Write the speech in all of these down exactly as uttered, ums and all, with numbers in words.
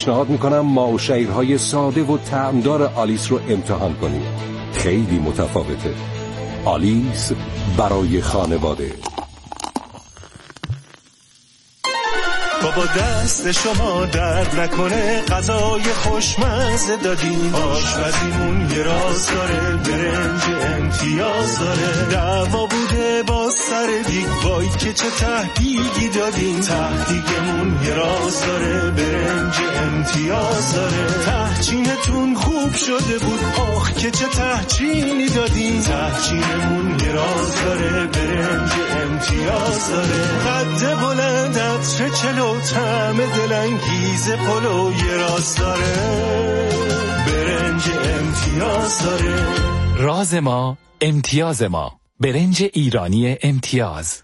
پیشنهاد میکنم ما و شیرهای ساده و طعمدار آلیس رو امتحان کنیم. خیلی متفاوته. آلیس برای خانواده. بابا دست شما درد نکنه، غذای خوشمزه دادین، آشپزیمون یه راز داره، برنج امتیاز داره، دعوا بوده با سر دیگ، وای که چه تهدیگی دادین، تهدیگمون یه راز داره، برنج امتیاز داره، تهچینتون خوب شده بود، آخ که چه تهچینی دادین، تهچینمون یه راز داره، برنج امتیاز داره، قد بلند از چه چلو طعم دلانگیز پلو یه راست داره، برنج امتیاز داره. راز ما امتیاز ما، برنج ایرانی امتیاز.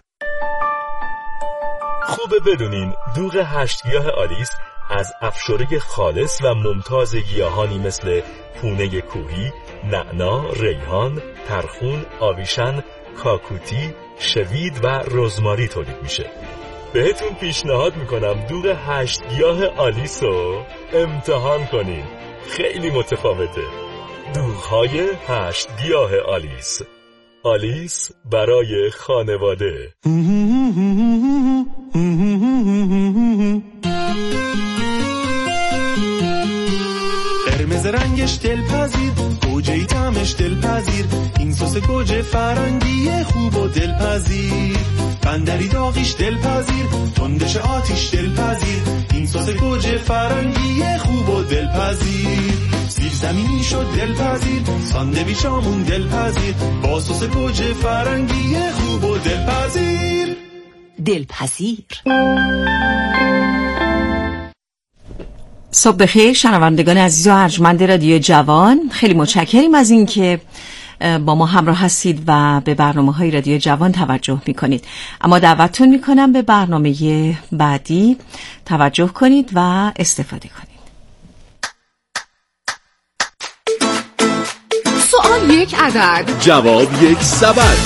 خوبه بدونین دوغ هشت گیاه آلیس از افشاره خالص و ممتاز گیاهانی مثل پونه کوهی، نعنا، ریحان، ترخون، آویشن، کاکوتی، شوید و رزماری تولید میشه. بهتون پیشنهاد میکنم دوغ هشت گیاه آلیس رو امتحان کنین. خیلی متفاوته. دوغ‌های هشت گیاه آلیس. آلیس برای خانواده. قرمز رنگش دلپذیر، گوجه‌ای طعمش دلپذیر، این سس گوجه فرنگی خوب و دلپذیر، بندری داغیش دلپذیر، تندش آتیش دلپذیر، این سس گوجه فرنگی خوب و دلپذیر، زیر زمینی شد دلپذیر، ساندویچامون دلپذیر، با سس گوجه فرنگی خوب و دلپذیر. دلپذیر. صبح بخیر شنوندگان عزیز و ارجمند رادیو جوان، خیلی متشکریم از این که با ما همراه هستید و به برنامه‌های رادیو جوان توجه می‌کنید. اما دعوتتون می‌کنم به برنامه بعدی توجه کنید و استفاده کنید. سوال یک عدد، جواب یک سبد.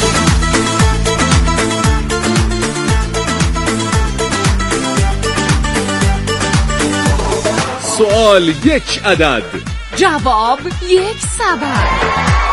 سوال یک عدد، جواب یک سبد.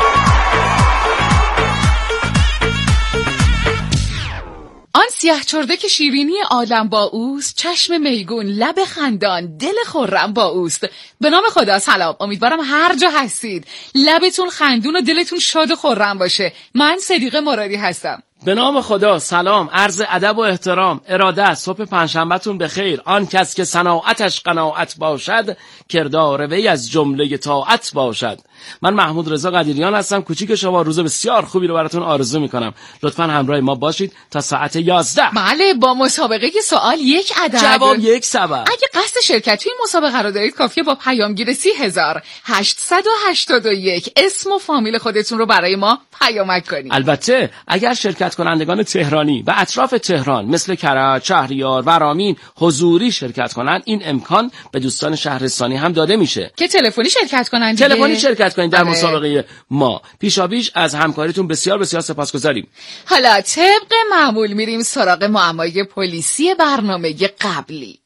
آن سیاه چرده که شیرینی آدم با اوست، چشم میگون، لب خندان، دل خرم با اوست. به نام خدا سلام، امیدوارم هر جا هستید لبتون خندون و دلتون شاد و خرم باشه. من صدیقه مرادی هستم. به نام خدا سلام، عرض ادب و احترام، اراده، صبح پنجشنبهتون بخیر. آن کس که صناعتش قناعت باشد، کردار وی از جمله طاعت باشد. من محمود رضا قدیریان هستم، کوچیک شما. روز بسیار خوبی رو براتون آرزو میکنم. لطفاً همراه ما باشید تا ساعت یازده. بله، با مسابقه سوال یک عدد، جواب یک سبد. اگه قصد شرکت توی مسابقه رو دارید، کافیه با پیامگیر سی هزار هشتصد و هشتاد و یک اسم و فامیل خودتون رو برای ما پیامک کنید. البته اگر شرکت کنندگان تهرانی و اطراف تهران مثل کرج، شهریار، ورامین حضوری شرکت کنند، این امکان به دوستان شهرستانی هم داده میشه که تلفنی شرکت کنند. تلفنی شرکت کنید در آره. مسابقه ما. پیشاپیش از همکاریتون بسیار بسیار سپاسگزاریم. حالا طبق معمول میریم سراغ معمای پلیسی برنامه قبلی.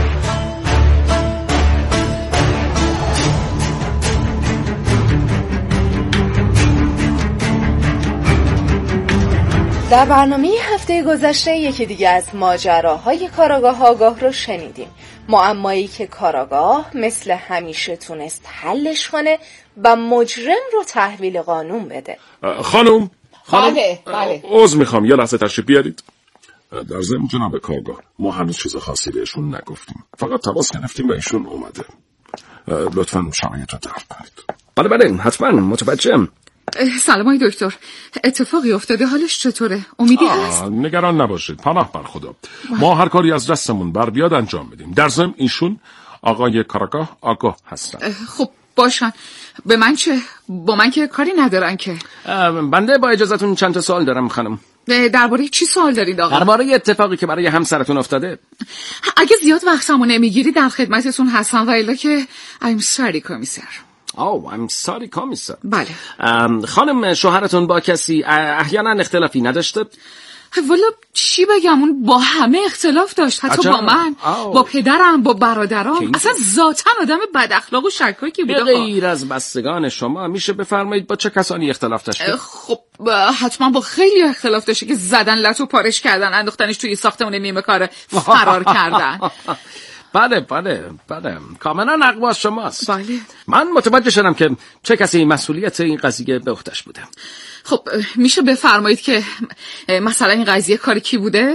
در برنامه هفته گذشته یکی دیگه از ماجراهای کاراگاه آگاه رو شنیدیم. معمایی که کاراگاه مثل همیشه تونست حلش کنه و مجرم رو تحویل قانون بده. خانم خانم بله بله عذر میخوام، یه لحظه تشریف بیارید. در ضمن جناب کارگاه، ما هنوز چیز خاصی بهشون نگفتیم، فقط تماس گرفتیم و ایشون اومده. لطفاً شرایط رو درک کنید. بله بله حتما متوجهم. سلام های دکتر، اتفاقی افتاده، حالش چطوره؟ امیدی هست؟ نگران نباشید، پناه بر خدا. ما هر کاری از دستمون بر بیاد انجام بدیم. در ضمن ایشون آقای کاراگاه آگاه هستن. خب باشن. به من چه؟ با من که کاری ندارن که. بنده با اجازهتون چند تا سوال دارم خانم. درباره چی سوال دارید آقا؟ درباره اتفاقی که برای همسرتون افتاده. اگه زیاد وقتمو نمیگیری در خدمتتون هستم، و الا که I'm sorry کمیسر. Oh, I'm sorry کمیسر. بله. خانم شوهرتون با کسی احیانا اختلافی نداشته؟ والا چی بگم، اون با همه اختلاف داشت، حتی عجب. با من آو. با پدرم، با برادرام. اصلا ذاتاً آدم بد اخلاق و شکاکی بود. غیر از بستگان شما میشه بفرمایید با چه کسانی اختلاف داشت؟ خب حتما با خیلی اختلاف داشته که زدن لتو پارش کردن، انداختنش توی ساختمون نیمه کاره، فرار کردن. بله بله بله کاملا حق با شماست. بله. من متوجه شدم که چه کسی مسئولیت این قضیه به عهده‌اش بوده. خب میشه بفرمایید که مثلا این قضیه کار کی بوده؟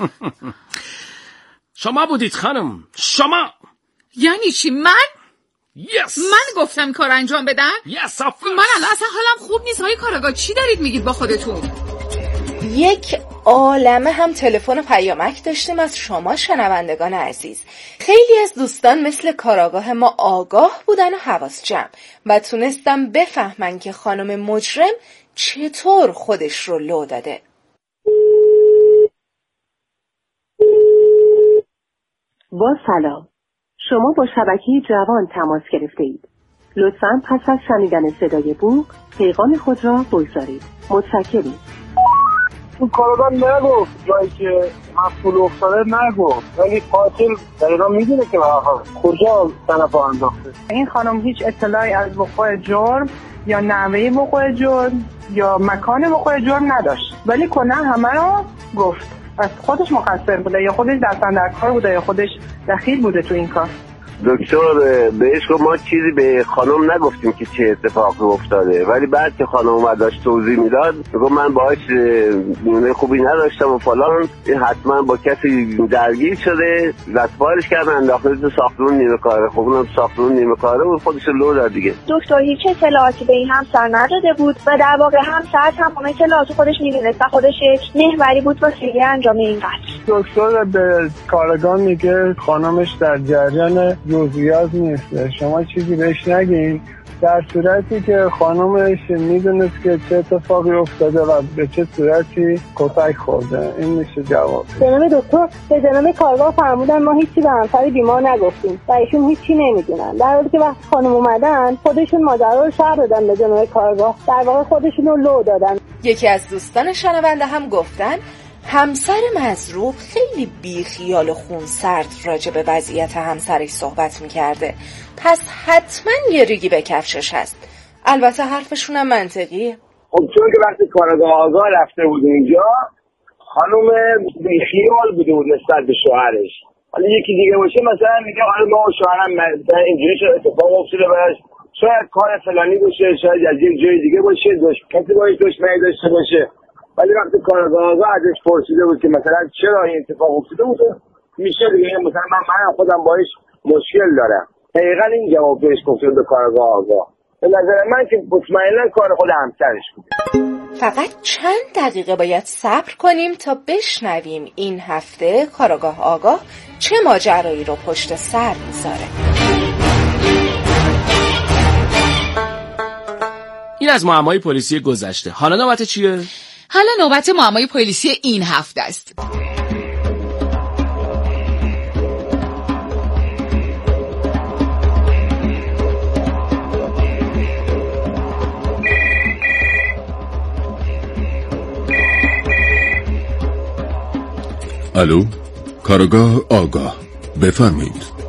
شما بودید خانم، شما. یعنی چی؟ من؟ yes. من گفتم کار انجام بدن؟ yes, من الان اصلا حالم خوب نیست. های کاراگاه چی دارید میگید با خودتون؟ یک عالمه هم تلفن و پیامک داشتیم از شما شنوندگان عزیز. خیلی از دوستان مثل کاراگاه ما آگاه بودن و حواس جمع و تونستم بفهمن که خانم مجرم چطور خودش رو لو داده. با سلام، شما با شبکه جوان تماس گرفته اید. لطفاً پس از شنیدن صدای بوق پیغام خود را بگذارید. متشکریم. اون کارگاه نگفت جایی که مفعول افتاده نگفت، ولی قاتل دقیقا میدونه که کجا طرفو انداخته. این خانم هیچ اطلاعی از وقوع جرم یا نحوه وقوع جرم یا مکان وقوع جرم نداشت، ولی کلا همه رو گفت. از خودش مقصر بوده یا خودش دستن در کار بوده یا خودش دخیل بوده تو این کار. دکتر بهش گفت ما چیزی به خانم نگفتیم که چه اتفاقی افتاده، ولی بعد که خانم اومد داشت توضیح میداد گفت من باهاش میونه خوبی نداشتم و فلان، حتما با کسی درگیر شده، دستپایش کردن انداخته تو ساختمون نیمه کاره. خب اونم ساختمون نیمه کاره و خودش لو داد دیگه. دکتر هیچ اطلاعاتی به این همسر نداده بود و در واقع همسر تمام اطلاعات خودش میدونست و خودش یک محوری بود واسه انجام این قتل. دکتر به کارگاه میگه خانمش در جریان جزئیات نیست، شما چیزی بهش نگین، در صورتی که خانمش میدونست که چه اتفاقی افتاده و به چه صورتی کتک خورده. این میشه جواب. جناب دکتر به جناب کارگاه فرمودن ما هیچی به همسر بیمار نگفتیم و ایشون هیچی نمیدونن، در حالی که وقتی خانم اومدن خودشون ماجرا رو شرح دادن به جناب کارگاه، در واقع خودشون رو لو دادن. یکی از دوستان شنونده هم گفتن همسر مظروف خیلی بیخیال و خونسرد راجع به وضعیت همسرش صحبت میکرده، پس حتما یه ریگی به کفشش هست. البته حرفشون هم منطقیه. خب چون که وقتی کارگاه آگاه رفته بود اونجا خانم بیخیال بوده بود نسبت به شوهرش. حالا یکی دیگه باشه مثلا میگه حالا ما شوهرم اینجوری شده اتفاق افتاده براش، شاید کار فلانی باشه، شاید از یک جای دیگه باشه، دوش کسی باش دشمنی داشته باشه. ولی وقتی کارگاه آگاه ازش پرسیده بود که مثلا چرا این اتفاق افتاده بود، میشه دیگه مثلا من من خودم باش مشکل دارم. دقیقاً این جواب بهش گفته به کارگاه آگاه. به نظر من که مطمئنا کار خود همسرش بوده. فقط چند دقیقه باید صبر کنیم تا بشنویم این هفته کارگاه آگاه چه ماجرایی رو پشت سر میذاره. این از معمای پلیسی گذشته. حالا نوبت چیه؟ حالا نوبت معمای پلیسی این هفته است. الو، کارگاه آگاه، بفرمایید.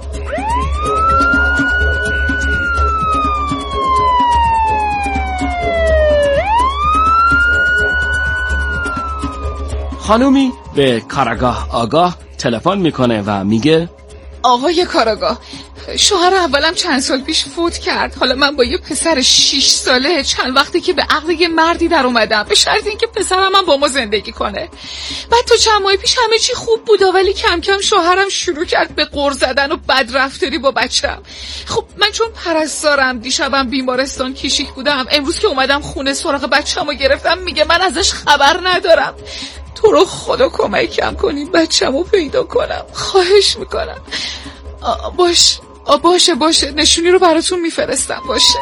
خانومی به کارگاه آگاه تلفن میکنه و میگه آقای کارگاه، شوهر اولم چند سال پیش فوت کرد. حالا من با یه پسر شش ساله چند وقتی که به عقد یه مردی در اومدم، به شرط اینکه پسرم هم با ما زندگی کنه. بعد تو چند ماه پیش همه چی خوب بود، ولی کم کم شوهرم شروع کرد به غر زدن و بدرفتاری با بچه‌م. خب من چون پرستارم، دیشبم بیمارستان کیشیک بودم، امروز که اومدم خونه سراغ بچه‌مو گرفتم، میگه من ازش خبر ندارم. تو رو خدا کمکم کنین بچه‌مو پیدا کنم، خواهش میکنم. باش باشه باشه نشونی رو براتون میفرستم. باشه.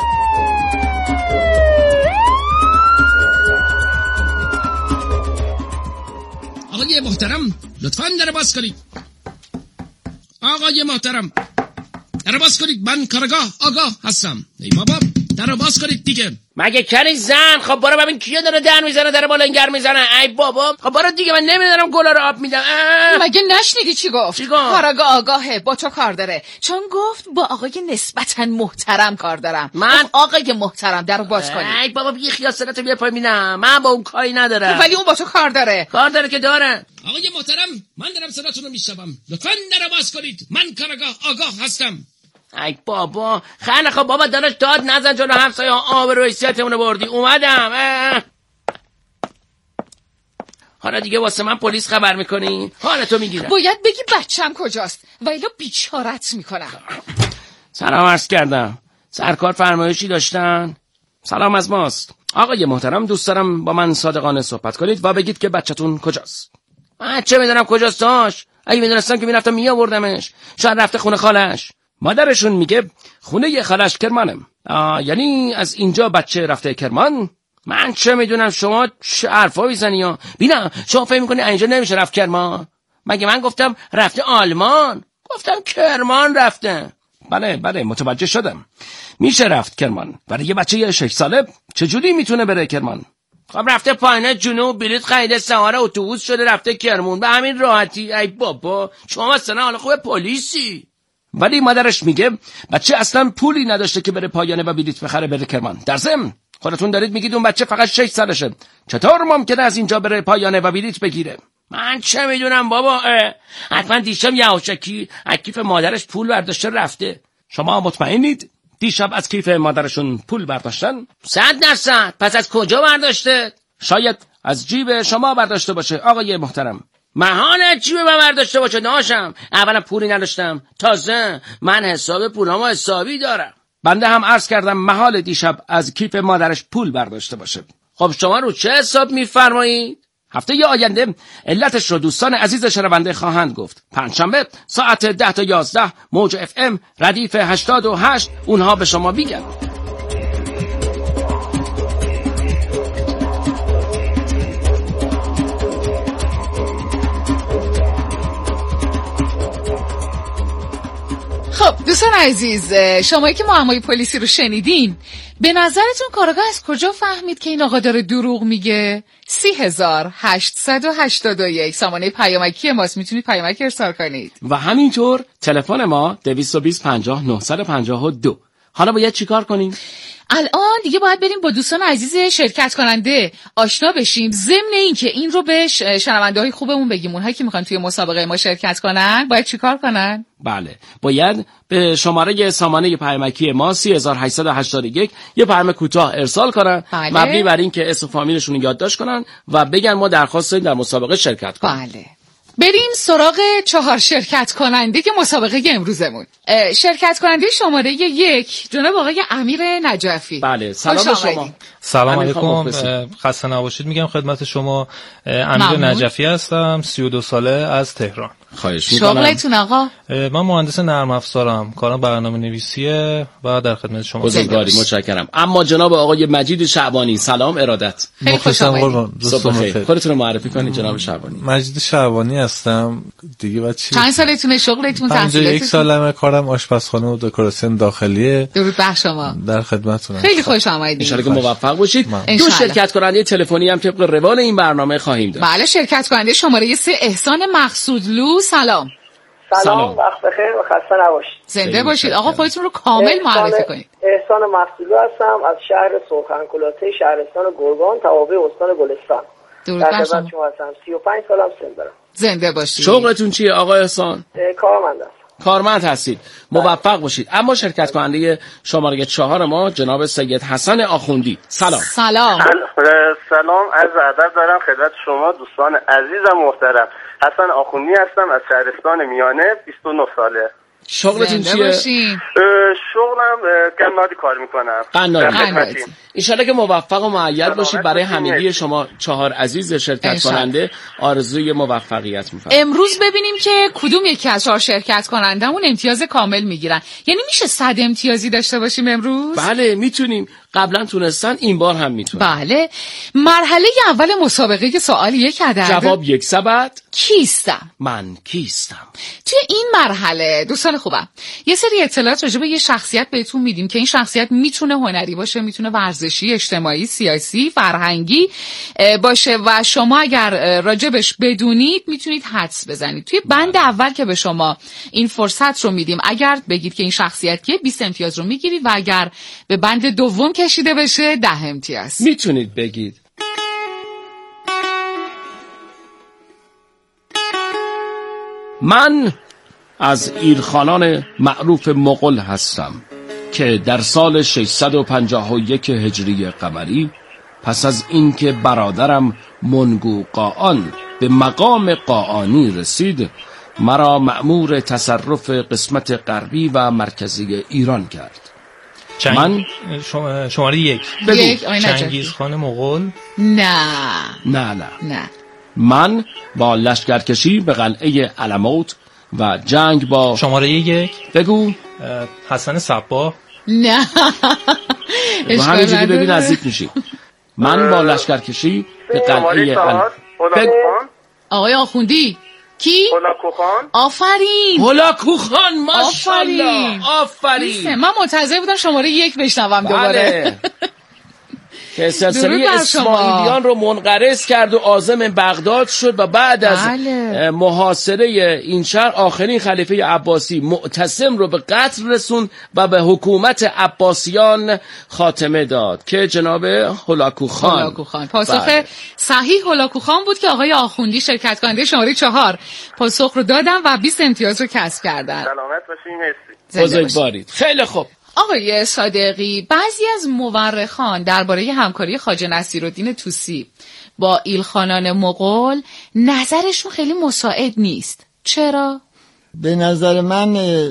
آقای محترم لطفاً در باز کنید. آقای محترم در باز کنید، من کارگاه آگاه هستم. ای بابا درو باز کنید دیگه. مگه کلی زن؟ خب برو ببین کیه داره در میزنه، داره بالا اینگر میزنه. ای بابا خب برو دیگه، من نمیدونم گلا رو آب میدم. مگه نشنیدی چی گفت؟ چی گفت؟ کاراگاه آگاهه، با تو کار داره، چون گفت با آقای نسبتا محترم کار دارم. من آقای محترم درو باز کنی. ای بابا بی خیال سرت بیار پای بینم، من با اون کاری ندارم. ولی اون با تو کار داره. کار داره که داره. آقای محترم من دارم صداتون رو میشنوم، لطفاً درو باز کنید، من کاراگاه آگاه هستم. ای بابا خیلی خب بابا داداش داد نزن جلو همسایه ها، آبرو حیثیتمون بردی. اومدم. اه. حالا دیگه واسه من پلیس خبر میکنی؟ حالا تو میگیرم. باید بگی بچم کجاست و ایلا بیچارت میکنم. سلام عرض کردم. سرکار فرمایشی داشتن؟ سلام از ماست. آقای محترم دوست دارم با من صادقانه صحبت کنید و بگید که بچه‌تون کجاست. من چه میدونم کجاست داش؟ اگه میدونستم که میرفتم میآوردمش. شاید رفته خونه خالش. مادرشون میگه خونه خالش کرمانم. یعنی از اینجا بچه رفته کرمان؟ من چه میدونم، شما چه حرفا میزنی ها؟ ببین شما فکر میکنی اینجا نمیشه رفت کرمان؟ مگه من گفتم رفته آلمان؟ گفتم کرمان رفته. بله بله متوجه شدم، میشه رفت کرمان. برای یه بچه یه شش ساله چجوری میتونه بره کرمان؟ خب رفته پایین جنوب، بلیط خریده، سوار اتوبوس شده رفته کرمان به همین راحتی. ای بابا شما مثلا حالا خوب پلیسی. ولی مادرش میگه بچه اصلا پولی نداشته که بره پایانه و بلیط بخره بره کرمان. در ضمن خودتون دارید میگید اون بچه فقط شش سالشه، چطور ممکنه از اینجا بره پایانه و بلیط بگیره؟ من چه میدونم بابا، حتما دیشب یواشکی از کیف مادرش پول برداشته رفته. شما مطمئنید دیشب از کیف مادرشون پول برداشتن؟ صد درصد. پس از کجا برداشته؟ شاید از جیب شما برداشته باشه آقای محترم. محال جیب من برداشته باشه ناشم. اولا پولی نداشتم، تازه من حساب پولامو حسابی دارم. بنده هم عرض کردم محال دیشب از کیف مادرش پول برداشته باشه. خب شما رو چه حساب میفرمایید؟ هفته ی آینده علتش رو دوستان عزیز شنونده خواهند گفت. پنجشنبه ساعت ده تا یازده موج اف ام ردیف هشتاد و هشت اونها به شما میگن. خب دوستان عزیز، شمایی که معمای پلیسی رو شنیدین، به نظرتون کارآگاه از کجا فهمید که این آقا داره دروغ میگه؟ سی هزار هشتصد و هشتاد و یک سامانه پیامکی ماست، میتونید پیامک ارسال کنید. و همینطور تلفن ما دویست و بیست پنجاه نهصد و پنجاه و دو. حالا باید چیکار کنیم؟ الان دیگه باید بریم با دوستان عزیز شرکت کننده آشنا بشیم، ضمن این که این رو به شنونده های خوبمون بگیم. اونهایی که میخوان توی مسابقه ما شرکت کنن باید چیکار کنن؟ بله باید به شماره سامانه پیامکی ما سی هزار و هشتصد و هشتاد و یک یه پیام کوتاه ارسال کنن، بله. مبنی بر این که اسم و فامیلشون رو یادداشت کنن و بگن ما درخواست در مسابقه شرکت کنیم. بله. بریم سراغ چهار شرکت کننده که مسابقه امروزمون. شرکت کننده شماره یک جناب آقای امیر نجفی. بله سلام به شما. سلام علیکم، خسته نباشید. میگم خدمت شما امیر نجفی هستم، سی و دو ساله از تهران. خواهش می‌کنم. شغلتون آقا؟ من مهندس نرم افزارم، کارم برنامه نویسیه و در خدمت شما. بزرگواری، متشکرم. اما جناب آقای مجید شعبانی، سلام ارادت. مخلصم قربان. صبح بخیر. خودتون رو معرفی کنید جناب شعبانی. مجید شعبانی هستم. دیگه بعد چی؟ چند سالتونه؟ شغلتون؟ پنجاه و یک سالمه، کارم آشپزخانه و دکوراسیون داخلیه. درود بر شما. در خدمتتونم. خیلی خوش آمدید. ان شاء الله که موفق باشید. دو شرکت کننده تلفنی هم طبق روال این برنامه خواهیم داشت. بله، شرکت کننده شماره سه احسان مقصودلو. سلام. سلام، وقت بخیر و خسته نباشید. زنده باشید. آقا خودتون رو کامل معرفی کنید. احسان مقصودلو هستم از شهر سرخنکلاته، شهرستان گرگان، توابع استان گلستان. درود در بر شما. خدمت شما هستم. سی و پنج سالم سن دارم. زنده باشید. شغلتون چیه آقا احسان؟ کارمند هستم. کارمند هستید. موفق باشید. اما شرکت کننده شماره چهار ما جناب سید حسن آخوندی. سلام. سلام. سلام، عرض ادب دارم خدمت شما دوستان عزیزم محترم. حسن آخوندی هستم از شهرستان میانه، بیست و نه ساله. شغلتون چیه؟ شغلم قنادی کار میکنم. قنادی. انشالله که موفق و مؤید باشید. برای همگی شما چهار عزیز شرکت کننده آرزوی موفقیت میکنم. امروز ببینیم که کدوم یکی از چهار شرکت کنندمون امتیاز کامل میگیرن. یعنی میشه صد امتیازی داشته باشیم امروز؟ بله میتونیم. قبلا تونستن، این بار هم میتونن. بله. مرحله اول مسابقه که سوال یک عدد، جواب یک سبد. کیستم؟ من کیستم. توی این مرحله دوستان خوبم یه سری اطلاعات راجع به یه شخص شخصیت بهتون میدیم که این شخصیت میتونه هنری باشه، میتونه ورزشی، اجتماعی، سیاسی، فرهنگی باشه و شما اگر راجبش بدونید میتونید حدس بزنید. توی بند اول که به شما این فرصت رو میدیم، اگر بگید که این شخصیت که بیست امتیاز رو میگیرید و اگر به بند دوم کشیده بشه ده امتیاز میتونید بگید. من از ایرخانان معروف مغول هستم که در سال ششصد و پنجاه و یک هجری قمری پس از اینکه برادرم منگو قاآن به مقام قاآنی رسید، مرا مأمور تصرف قسمت غربی و مرکزی ایران کرد. چنگ... من شما... شماره یک یک چنگیز خان مغول. نه نه نه نه من با لشکرکشی به قلعه علموت و جنگ با شماره یک بگو حسن صباح. نه و همینجوری ببین نزدیک میشی. من با لشکرکشی به قلعه علموت بگو آقای آخوندی. کی؟ هولاکو خان. آفرین هولاکو خان. ماشاءالله آفرین. من منتظر بودم شماره یک بشنوم دوباره. که سلسله اسماعیلیان رو منقرض کرد و عازم بغداد شد و بعد از بله. محاصره این شهر آخرین خلیفه عباسی معتصم رو به قتل رسوند و به حکومت عباسیان خاتمه داد که جناب هولاکو خان. هولاکو خان. پاسخ بله. صحیح هولاکو خان بود که آقای آخوندی شرکت کننده شماره چهار پاسخ رو دادن و بیست امتیاز رو کسب کردن. سلامت باشین. مرسی. بزرگوارید. خیلی خوب. آقای صادقی، بعضی از مورخان درباره همکاری خواجه نصیرالدین طوسی با ایلخانان مغول نظرشون خیلی مساعد نیست. چرا؟ به نظر من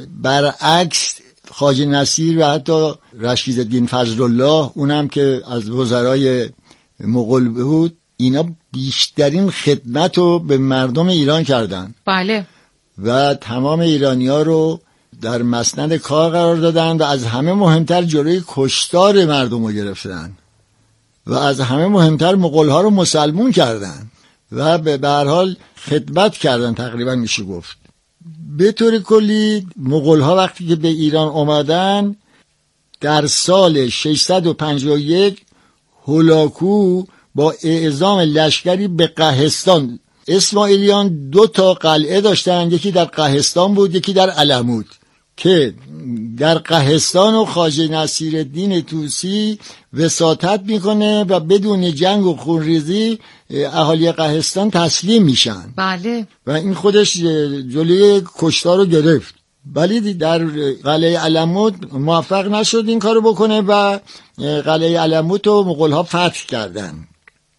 برعکس خواجه نصیر و حتی رشیدالدین فضلالله، اونم که از وزرای مغول بود، اینا بیشترین خدمت رو به مردم ایران کردن. بله. و تمام ایرانی‌ها رو در مسند کار قرار دادن و از همه مهمتر جلوی کشتار مردم رو گرفتن و از همه مهمتر مغول‌ها رو مسلمون کردن و به هر حال خدمت کردن، تقریبا میشه گفت. به طور کلی مغول‌ها وقتی که به ایران اومدن در سال ششصد و پنجاه و یک هولاکو با اعزام لشکری به قهستان، اسماعیلیان دو تا قلعه داشتن، یکی در قهستان بود یکی در علموت، که در قهستان و خواجه نصیرالدین طوسی وساطت میکنه و بدون جنگ و خونریزی اهالی قهستان تسلیم میشن. بله. و این خودش جلوی کشتار رو گرفت، ولی در قلعه علموت موفق نشد این کارو بکنه و قلعه علموت رو مغول‌ها فتح کردن.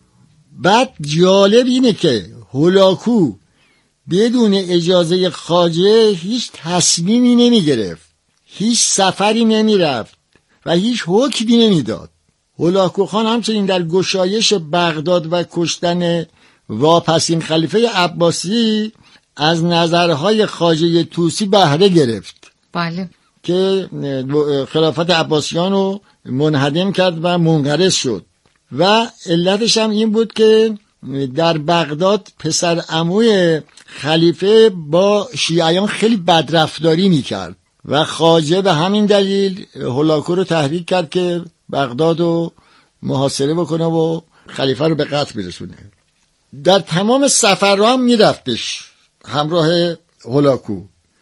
بعد جالب اینه که هولاکو بدون اجازه خواجه هیچ تصمیمی نمی گرفت، هیچ سفری نمی رفت و هیچ حکمی نمی داد. هولاکو خان همچنین در گشایش بغداد و کشتن واپسین خلیفه عباسی از نظرهای خواجه طوسی بهره گرفت. بله. که خلافت عباسیان رو منهدم کرد و منقرض شد و علتش هم این بود که در بغداد پسر عموی خلیفه با شیعیان خیلی بدرفتاری میکرد و خواجه به همین دلیل هولاکو رو تحریک کرد که بغداد رو محاصره بکنه و خلیفه رو به قتل برسونه. در تمام سفرها هم میرفتش همراه هولاکو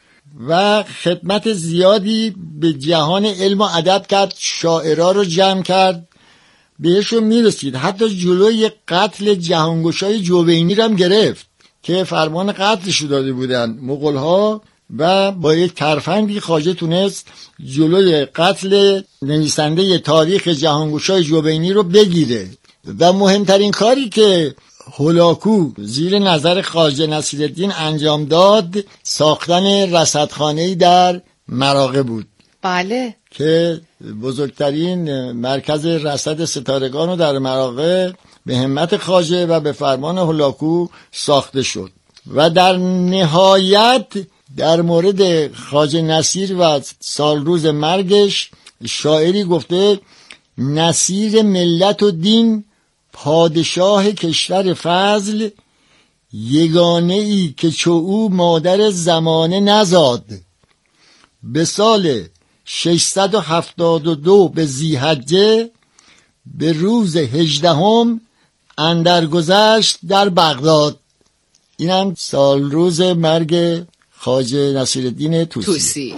و خدمت زیادی به جهان علم و ادب کرد، شاعرها رو جمع کرد، بهشون میرسید. حتی جلوی قتل جهانگشای جوینی رو هم گرفت که فرمان قتلش داده بودن مغول‌ها و با یک ترفندی خواجه تونست جلوی قتل نویسنده تاریخ جهانگشای جوینی رو بگیره. و مهمترین کاری که هولاکو زیر نظر خواجه نصیرالدین انجام داد ساختن رصدخانه‌ای در مراغه بود. بله. که بزرگترین مرکز رصد ستارگان رو در مراغه به همت خواجه و به فرمان هولاکو ساخته شد. و در نهایت در مورد خواجه نصیر و سال روز مرگش شاعری گفته: نصیر ملت و دین، پادشاه کشور فضل، یگانه ای که چو او مادر زمانه نزاد. به سال ششصد و هفتاد و دو به ذی‌حجه به روز هجدهم اندرگذشت در بغداد. اینم سال روز مرگ خواجه نصیرالدین طوسی, طوسی.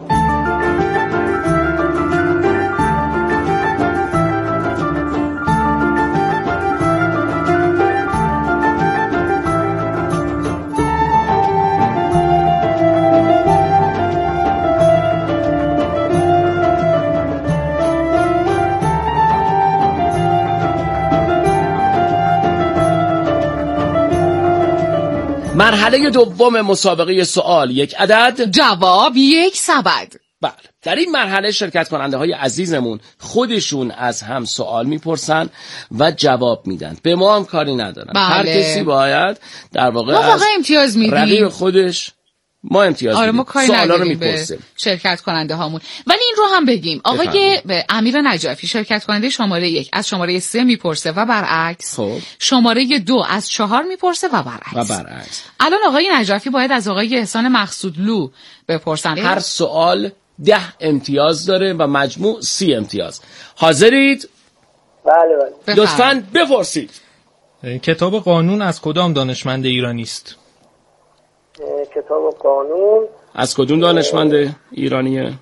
مرحله دوم مسابقه سوال یک عدد، جواب یک سبد. بله، در این مرحله شرکت کننده های عزیزمون خودشون از هم سوال میپرسن و جواب میدن، به ما هم کاری ندارن. بله. هر کسی باید در واقع ما از امتیاز میدیم، رقیب خودش ما امتیاز آره میدیم، سوالا رو میپرسیم شرکت کننده هامون. ولی این رو هم بگیم آقای امیر نجفی شرکت کننده شماره یک از شماره سه میپرسه و برعکس، خب. شماره دو از چهار میپرسه و برعکس. و برعکس الان آقای نجفی باید از آقای احسان مقصودلو بپرسن. هر سوال ده امتیاز داره و مجموع سی امتیاز. حاضرید؟ بله بله. لطفاً بپرسید. کتاب قانون از کدام دانشمند ایرانی است؟ کتاب قانون از کدوم دانشمند ایرانیه؟ ارزم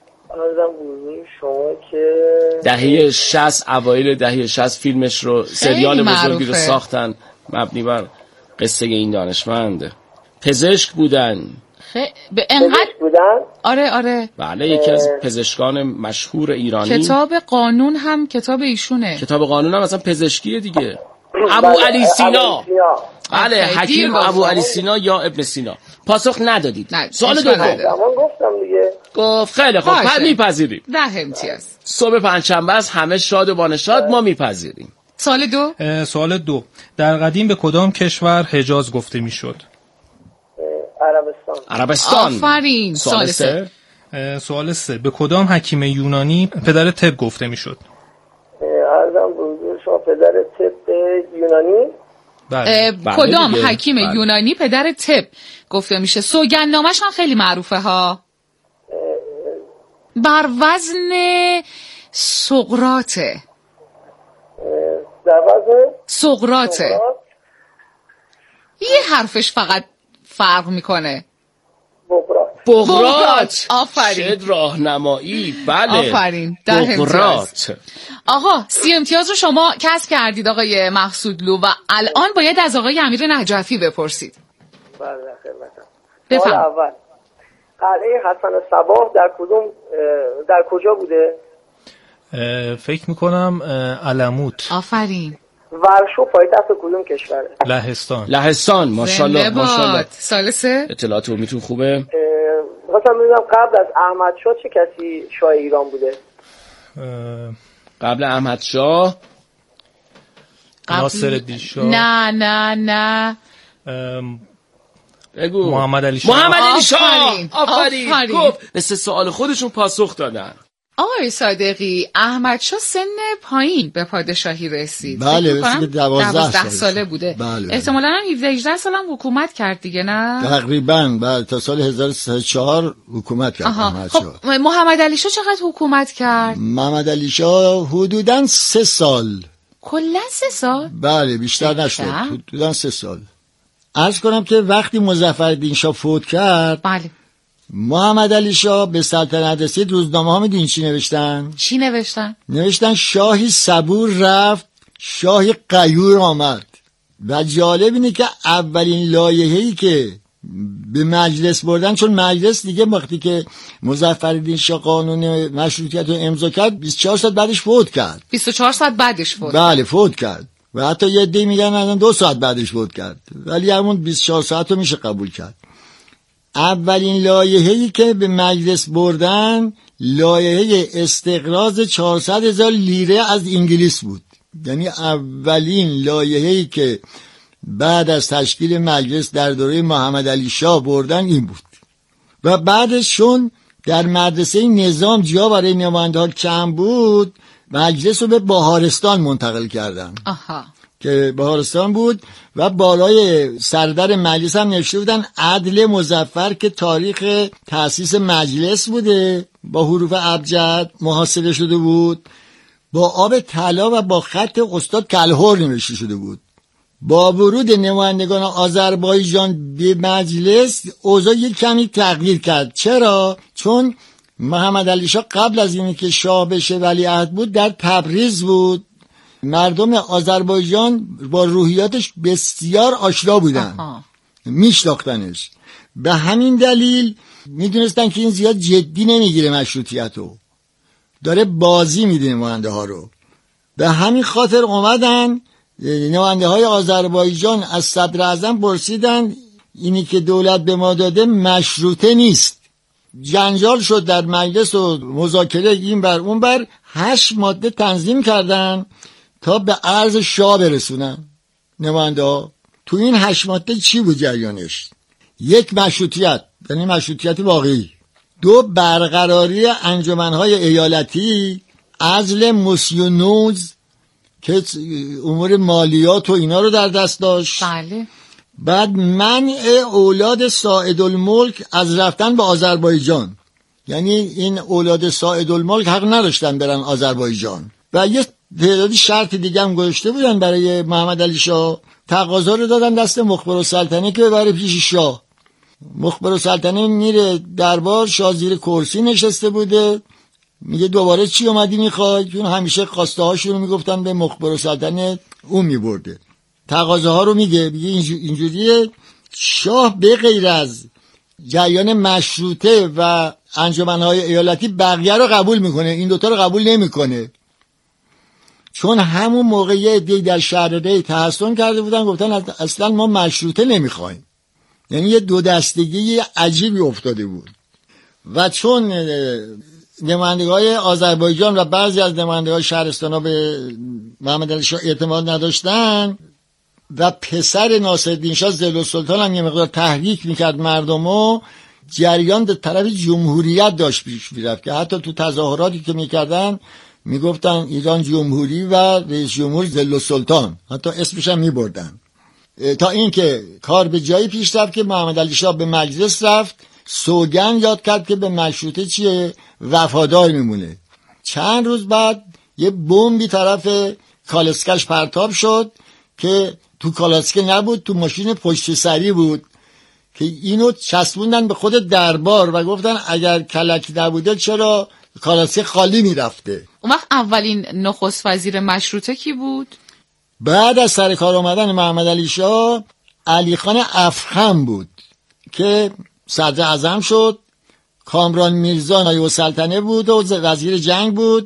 بزرگ شما که دهه شصت، اوایل دهه شصت فیلمش رو، سریال بزرگی رو ساختن مبنی بر قصه این دانشمند. پزشک بودن. به انقدر بودن؟ آره آره. بله، یکی از پزشکان مشهور ایرانی. کتاب قانون هم کتاب ایشونه. کتاب قانون هم اصلا پزشکیه دیگه. ابو علی سینا. بله، حکیم ابو علی سینا یا ابن سینا. پاسخ ندادید. سوال دوم. من گفتم دیگه. گفت خیلی خوب، میپذیریم. ده امتیاز. صبح پنجشنبه است، همه شاد و بانشاد، ما میپذیریم. سوال دو. سوال دو. در قدیم به کدام کشور حجاز گفته میشد؟ عربستان. عربستان. آفرین. سوال سه. سوال سه. به کدام حکیم یونانی پدر طب گفته میشد؟ عرضم بزرگ شما پدر طب یونانی؟ بله. بله کدام دیگه. حکیم بله. یونانی پدر طب گفته میشه؟ سوگندنامه‌ش هم خیلی معروفه ها. بر وزن سقراطه. در وزن سقراطه. یه حرفش فقط فرق میکنه. بغرات. بغرات. آفرین. چه راهنمایی. بله. آفرین. بغرات. آقا سی امتیاز رو شما کسب کردید آقای مقصودلو و الان باید از آقای امیر نجفی بپرسید. بله خدمتم. بفهم. اول قلعه حسن صباح در کدوم در کجا بوده؟ فکر میکنم علموت. آفرین. ورشو پایتخت کدوم کشوره؟ لهستان. لهستان. ماشاءالله ماشاءالله. سال سه. اطلاعات عمومیتون خوبه؟ مثلا میگم قبل از احمد شاه چه کسی شاه ایران بوده؟ قبل احمد شاه ناصرالدین شاه. نه نه نه بگو. محمد علی شاه. محمد علی شاه. آفرین. گفت به سه سوال خودشون پاسخ دادن. آقای صادقی، احمد شاه سن پایین به پادشاهی رسید. بله، مثل دوازده ساله بوده. بله. احتمالاً هم هفده هجده سال هم حکومت کرد دیگه، نه؟ تقریباً بله، تا سال هزار و سیصد و چهار حکومت کرد احمد شاه. خب محمد علی شاه چقدر حکومت کرد؟ محمد علی شاه حدوداً سه سال. کلاً سه سال؟ بله، بیشتر نشد. حدوداً سه سال. عرض کنم که وقتی مظفرالدین شاه فوت کرد، بله، محمد علی شاه به سلطنت رسید، روزنامه ها میدونین چی نوشتن؟ چی نوشتن؟ نوشتن شاهی صبور رفت، شاهی غیور آمد. و جالب اینه که اولین لایحه‌ای که به مجلس بردن، چون مجلس دیگه وقتی که مظفرالدین شاه قانون مشروطیت رو امضا کرد بیست و چهار ساعت بعدش فوت کرد. بیست و چهار ساعت بعدش فوت. بله فوت کرد. و حتی یه عده میگن الان دو ساعت بعدش فوت کرد، ولی همون بیست و چهار ساعت رو میشه قبول کرد. اولین لایحه‌ای که به مجلس بردن لایحه استقراض چهارصد هزار لیره از انگلیس بود. یعنی اولین لایحه‌ای که بعد از تشکیل مجلس در دوره محمد علی شاه بردن این بود. و بعدش چون در مدرسه نظام جا برای نماینده‌ها کم بود، مجلس رو به بهارستان منتقل کردن. آها. که بهارستان بود و بالای سردر مجلس هم نوشته بودن عدل مظفر که تاریخ تأسیس مجلس بوده، با حروف ابجد محاسبه شده بود، با آب طلا و با خط استاد کلهر نوشته شده بود. با ورود نمایندگان آذربایجان به مجلس اوضاع یک کمی تغییر کرد. چرا؟ چون محمد علی شاه قبل از اینکه که شاه بشه ولیعهد بود در تبریز بود. مردم آذربایجان با روحیاتش بسیار آشنا بودن، میشناختنش. به همین دلیل میدونستن که این زیاد جدی نمیگیره مشروطیتو، داره بازی میده نماینده ها رو. به همین خاطر اومدن نماینده های آذربایجان از صدر اعظم پرسیدن اینی که دولت به ما داده مشروطه نیست. جنجال شد در مجلس و مذاکره این بر اون بر. هشت ماده تنظیم کردن تا به عرض شاه برسونن نماینده ها. تو این هشت ماده چی بود جریانش؟ یک، مشروطیت، یعنی مشروطیت واقعی. دو، برقراری انجمنهای ایالتی، عزل موسیونوز که امور مالیات و اینا رو در دست داشت. بله. بعد منع اولاد ساعد الملک از رفتن به آذربایجان، یعنی این اولاد ساعد الملک حق نداشتن برن آذربایجان. و یه تعدادی شرط دیگه هم گذاشته بودن برای محمد علی شاه. تقاضا رو دادن دست مخبرالسلطنه که ببره پیش شاه. مخبرالسلطنه میره دربار، شاه زیر کرسی نشسته بوده، میگه دوباره چی اومدی میخوای؟ چون همیشه خواسته هاشون رو میگفتن به مخبرالسلطنه، اون میبرده تقاضاها رو. میگه میگه اینجوریه. شاه به غیر از جریان مشروطه و انجمنهای ایالتی بقیه رو قبول میکنه، این دوتا رو قبول نمیکنه. چون همون موقع یه عده‌ای در شهر ری تحصن کرده بودن، گفتن اصلا ما مشروطه نمیخوایم. یعنی یه دو دستگی عجیبی افتاده بود. و چون نمایندگان آذربایجان و بعضی از نمایندگان شهرستان‌ها به محمد علی شاه اعتماد نداشتن و پسر ناصرالدین شاه ضیاءالسلطان هم یه مقدار تحریک میکرد مردمو، جریان به طرف جمهوریت داشت پیش میرفت که حتی تو تظاهراتی که میکردن میگفتن ایران جمهوری و رئیس جمهور ضیاءالسلطان، حتی اسمش هم میبردن. تا اینکه کار به جایی پیش رفت که محمد علی شاه به مجلس رفت، سوگند یاد کرد که به مشروطه چیه وفادار میمونه. چند روز بعد یه بمبی طرف کالسکش پرتاب شد که تو کالسکه نبود، تو ماشین پشت سری بود که اینو چسبوندن به خود دربار و گفتن اگر کلک نبوده چرا کالسکه خالی میرفته. اون وقت اولین نخست وزیر مشروطه کی بود؟ بعد از سر کار آمدن محمد علی شاه علی خان افخم بود که صدر اعظم شد. کامران میرزا نایب السلطنه بود و وزیر جنگ بود.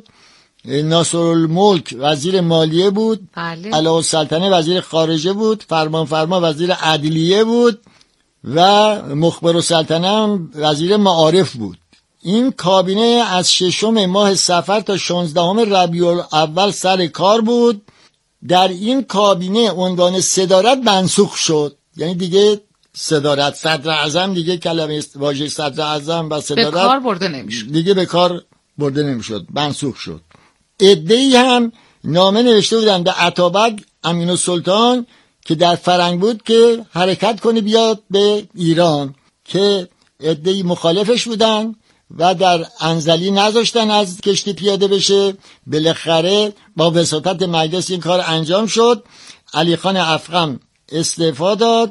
ناصرالملک وزیر مالیه بود. بله. علاء السلطنه وزیر خارجه بود. فرمان فرما وزیر عدلیه بود و مخبر السلطنه هم وزیر معارف بود. این کابینه از ششم ماه صفر تا شانزدهم ربیع الاول سر کار بود. در این کابینه عنوان صدارت منسوخ شد، یعنی دیگه صدارت صدر اعظم دیگه کلمه واژه صدر اعظم و صدارت به کار برده نمیشد، دیگه به کار برده نمیشد، منسوخ شد. عده‌ای هم نامه نوشته بودن به اتابک امین السلطان که در فرنگ بود که حرکت کنه بیاد به ایران، که عده‌ای مخالفش بودن و در انزلی نذاشتن از کشتی پیاده بشه. بالاخره با وساطت مجلس این کار انجام شد. علی خان افخم استعفا داد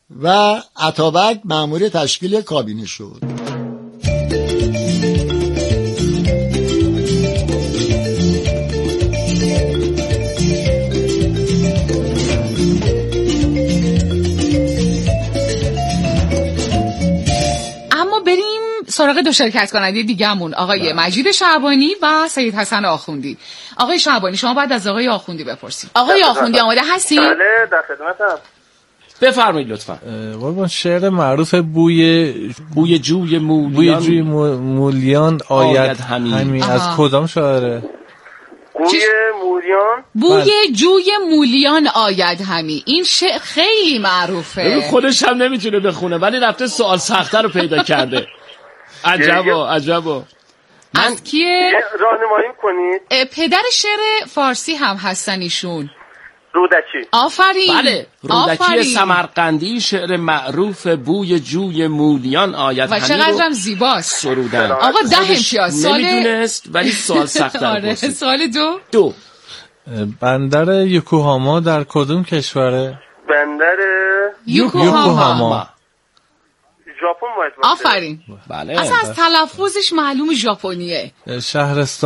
و اتابک مأمور تشکیل کابینه شد. سراغ دو شرکت کننده دیگه‌مون، آقای مجید شعبانی و سید حسن آخوندی. آقای شعبانی شما بعد از آقای آخوندی بپرسید. آقای آخوندی آماده هستید؟ بله در خدمتم. بفرمایید لطفا. قربان شعر معروف بوی بوی جوی مولیان بوی جوی مولیان آید همین از کدام شاعره؟ بوی مولیان بوی جوی مولیان آید همی. این شعر خیلی معروفه. خودش هم نمیتونه بخونه ولی رفته سوال سخت‌تر رو پیدا کرده. عجبا عجبا. از کیه؟ راهنمایی کنید. پدر شعر فارسی هم هستن ایشون. رودکی. آفرین. بله، رودکی سمرقندی، شعر معروف بوی جوی مولیان آید و چقدرم زیباست. سرودن. آقا ده امتیاز. سال نمیدونست ولی سوال سخت‌تر آره. پرسید. سال دو دو بندر یوکوهاما در کدوم کشوره؟ بندر یوکوهاما. ژاپن باید باشه. آفرین. بله. اصلا از تلفظش معلوم ژاپنیه. شهرستان